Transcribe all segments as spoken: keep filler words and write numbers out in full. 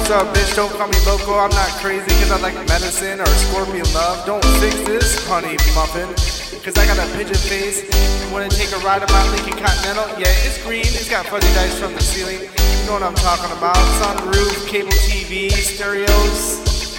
what's up, bitch? Don't call me loco. I'm not crazy cause I like medicine or scorpion love. Don't fix this, honey muffin, cause I got a pigeon face. You wanna take a ride on my Lincoln Continental? Yeah, it's green, it's got fuzzy dice from the ceiling. You know what I'm talking about. Sunroof, cable T V, stereos.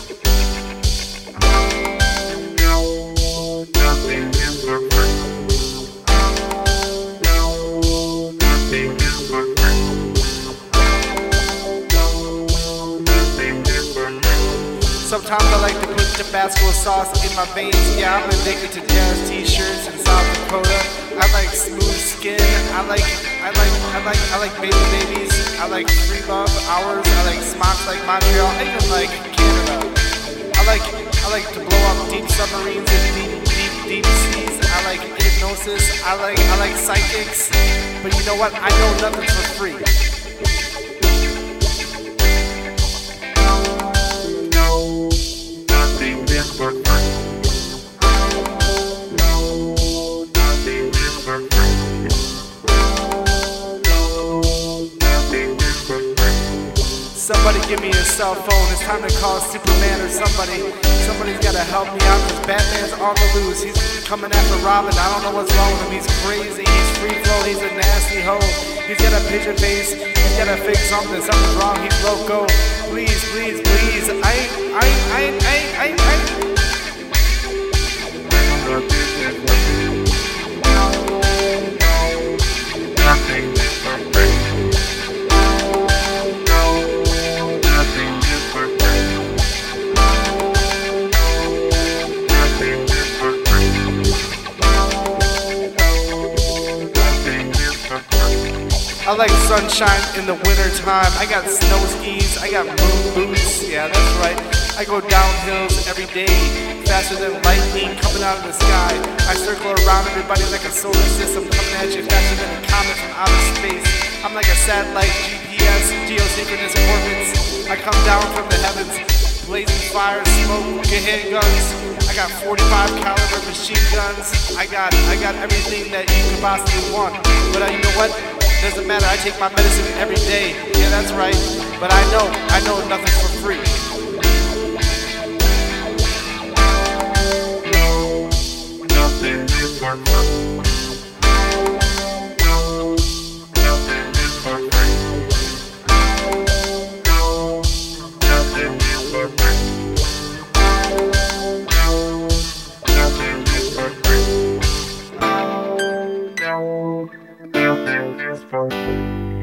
Sometimes I like to put Tabasco sauce in my veins. Yeah, I'm addicted to jazz t-shirts in South Dakota. I like smooth skin. I like, I like, I like, I like baby babies. I like free love hours. I like smocks like Montreal. I even like Canada. I like, I like to blow up deep submarines in deep, deep, deep seas. I like hypnosis. I like, I like psychics. But you know what? I know nothing's for free. Somebody give me a cell phone, it's time to call Superman or somebody. Somebody's gotta help me out cause Batman's on the loose. He's coming after Robin, I don't know what's wrong with him. He's crazy, he's free flow, he's a nasty hoe. He's got a pigeon face, he's gotta fix something, something's wrong, he's loco. Please, please, please, I, I, I, I, I, I. I like sunshine in the winter time. I got snow skis, I got moon boots. Yeah, that's right. I go down hills every day, faster than lightning coming out of the sky. I circle around everybody like a solar system, coming at you faster than a comet from outer space. I'm like a satellite, G P S, geosynchronous orbits. I come down from the heavens, blazing fire, smoke, get handguns. I got forty-five caliber machine guns. I got, I got everything that you could possibly want. But uh, you know what? Doesn't matter, I take my medicine every day. Yeah, that's right. But I know, I know nothing's for free. No, nothing is for free. No, nothing is for free. No, nothing is for free. No, nothing is for free. No, nothing is for free.